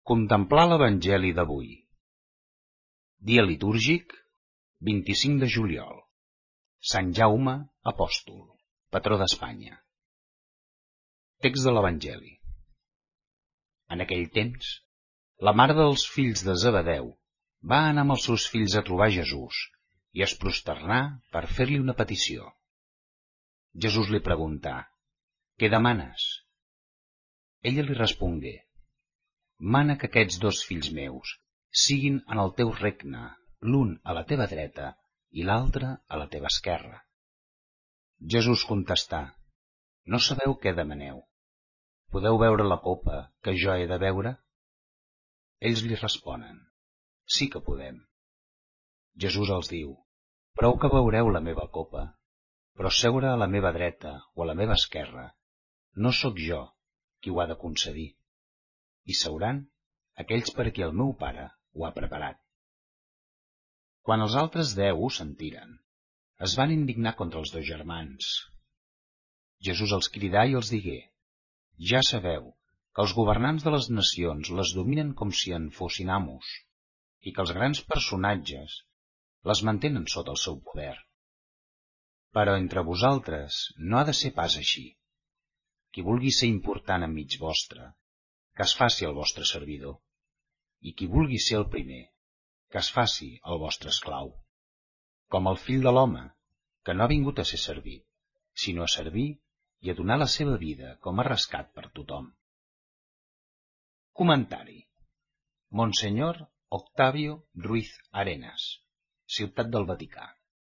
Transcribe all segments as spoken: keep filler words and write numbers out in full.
Contemplar l'Evangeli d'avui. Dia litúrgic, vint-i-cinc de juliol. Sant Jaume, apòstol, patró d'Espanya. Text de l'Evangeli. En aquell temps, la mare dels fills de Zebedeu va anar amb els seus fills a trobar Jesús i es prosternà per fer-li una petició. Jesús li preguntà: «Què demanes?» Ella li respongué: «Mana que aquests dos fills meus siguin en el teu regne, l'un a la teva dreta i l'altre a la teva esquerra». Jesús contestà: «No sabeu què demaneu. Podeu beure la copa que jo he de beure?» Ells li responen: «Sí que podem». Jesús els diu: «Prou que beureu la meva copa, però seure a la meva dreta o a la meva esquerra no sóc jo qui ho ha de concedir, i seuran aquells per a qui el meu Pare ho ha preparat». Quan els altres deu ho sentiren, es van indignar contra els dos germans. Jesús els cridà i els digué: «Ja sabeu que els governants de les nacions les dominen com si en fossin amos, i que els grans personatges les mantenen sota el seu poder. Però entre vosaltres no ha de ser pas així. Qui vulgui ser important enmig vostre, que es faci el vostre servidor, i qui vulgui ser el primer, que es faci el vostre esclau. Com el fill de l'home, que no ha vingut a ser servit, sinó a servir i a donar la seva vida com a rescat per tothom». Comentari. Monsenyor Octavio Ruiz Arenas, Ciutat del Vaticà.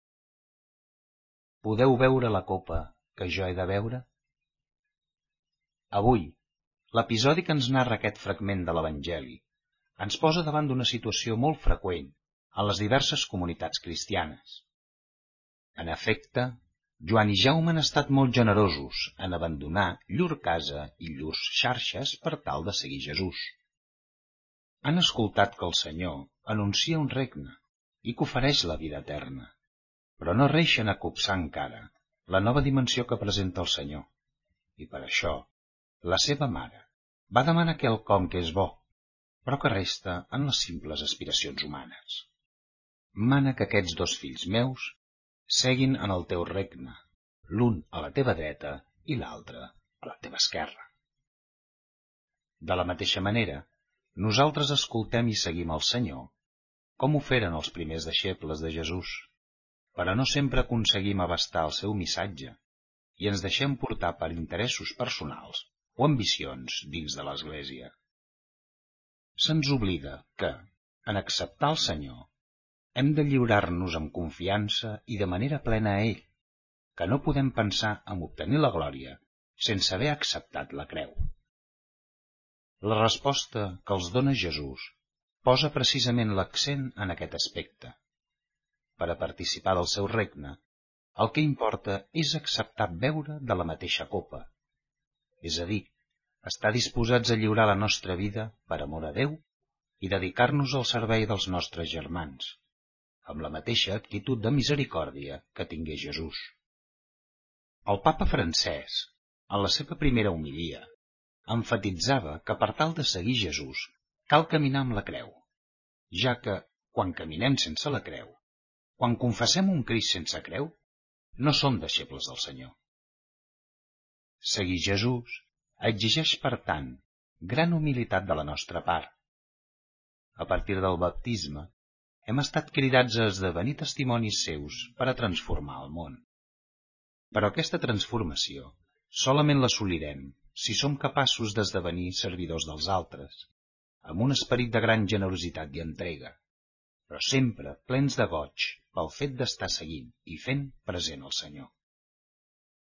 Podeu beure la copa que jo he de beure? Avui, l'episodi que ens narra aquest fragment de l'Evangeli ens posa davant d'una situació molt freqüent en les diverses comunitats cristianes. En efecte, Joan i Jaume han estat molt generosos en abandonar llur casa i llurs xarxes per tal de seguir Jesús. Han escoltat que el Senyor anuncia un regne i que ofereix la vida eterna, però no reixen a copsar encara la nova dimensió que presenta el Senyor, i per això la seva mare va demanar quelcom que és bo, però que resta en les simples aspiracions humanes. Mana que aquests dos fills meus seguin en el teu regne, l'un a la teva dreta i l'altre a la teva esquerra. De la mateixa manera, nosaltres escoltem i seguim el Senyor, com ho feren els primers deixebles de Jesús, però no sempre aconseguim abastar el seu missatge i ens deixem portar per interessos personals o ambicions dins de l'Església. Se'ns oblida que, en acceptar el Senyor, hem de lliurar-nos amb confiança i de manera plena a ell, que no podem pensar en obtenir la glòria sense haver acceptat la creu. La resposta que els dona Jesús posa precisament l'accent en aquest aspecte. Per a participar del seu regne, el que importa és acceptar beure de la mateixa copa, és a dir, estar disposats a lliurar la nostra vida per amor a Déu i dedicar-nos al servei dels nostres germans, amb la mateixa actitud de misericòrdia que tingué Jesús. El papa Francès, en la seva primera homilia, emfatitzava que per tal de seguir Jesús cal caminar amb la creu, ja que, quan caminem sense la creu, quan confessem un Crist sense creu, no som deixebles del Senyor. Seguir Jesús exigeix, per tant, gran humilitat de la nostra part. A partir del baptisme, hem estat cridats a esdevenir testimonis seus per a transformar el món. Però aquesta transformació solament l'assolirem si som capaços d'esdevenir servidors dels altres, amb un esperit de gran generositat i entrega, però sempre plens de goig pel fet d'estar seguint i fent present el Senyor.